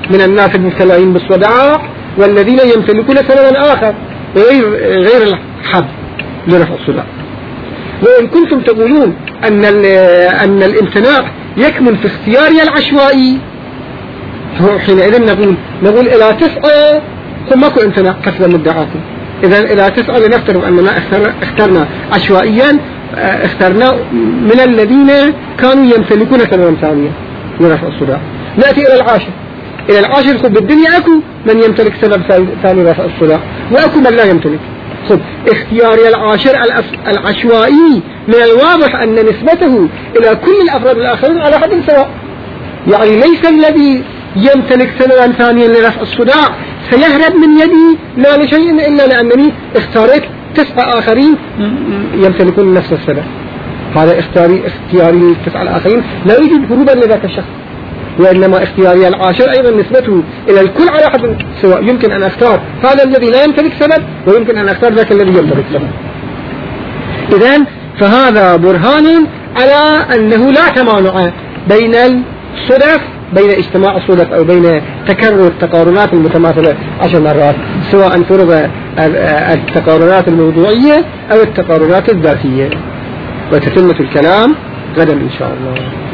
من الناس المبتلعين بالصداع والذين يمتلكون سببا آخر غير غير الحد لرفع الصداع. وإن كنتم تقولون أن أن الامتناع يكمن في اختياري العشوائي، حينئذ نقول نقول إلى تسعة ثم ماكو امتناع حسب مدعاكم. إذا إلى تسعة لنفترض أننا اخترنا عشوائيا، اخترنا من الذين كانوا يمتلكون سببا ثانيا لرفع الصداع. نأتي إلى العاشر. إلى العاشر خب بالدنيا أكو من يمتلك سبب ثاني لرفع الصداع وأكو من لا يمتلك. خب اختياري العاشر العشوائي من الواضح أن نسبته إلى كل الأفراد الآخرين على حد سواء، يعني ليس الذي يمتلك سببا ثانيا لرفع الصداع سيهرب من يدي لا لشيء إلا لأنني اختارت تسعة آخرين يمتلكون نفس السبب. هذا اختياري اختياري التسعة الآخرين لا يوجد هروبا لذاك الشخص، وإنما اختياري العاشر أيضا نسبته إلى الكل على حد سواء. يمكن أن أختار هذا الذي لا يمتلك سبب ويمكن أن أختار ذاك الذي يمتلك سبب. إذن فهذا برهان على أنه لا تمانع بين الصدف، بين اجتماع الصدف أو بين تكرر التقارنات المتماثلة عشر مرات، سواء فرض التقارنات الموضوعية أو التقارنات الذاتية. وتتمة الكلام غدا إن شاء الله.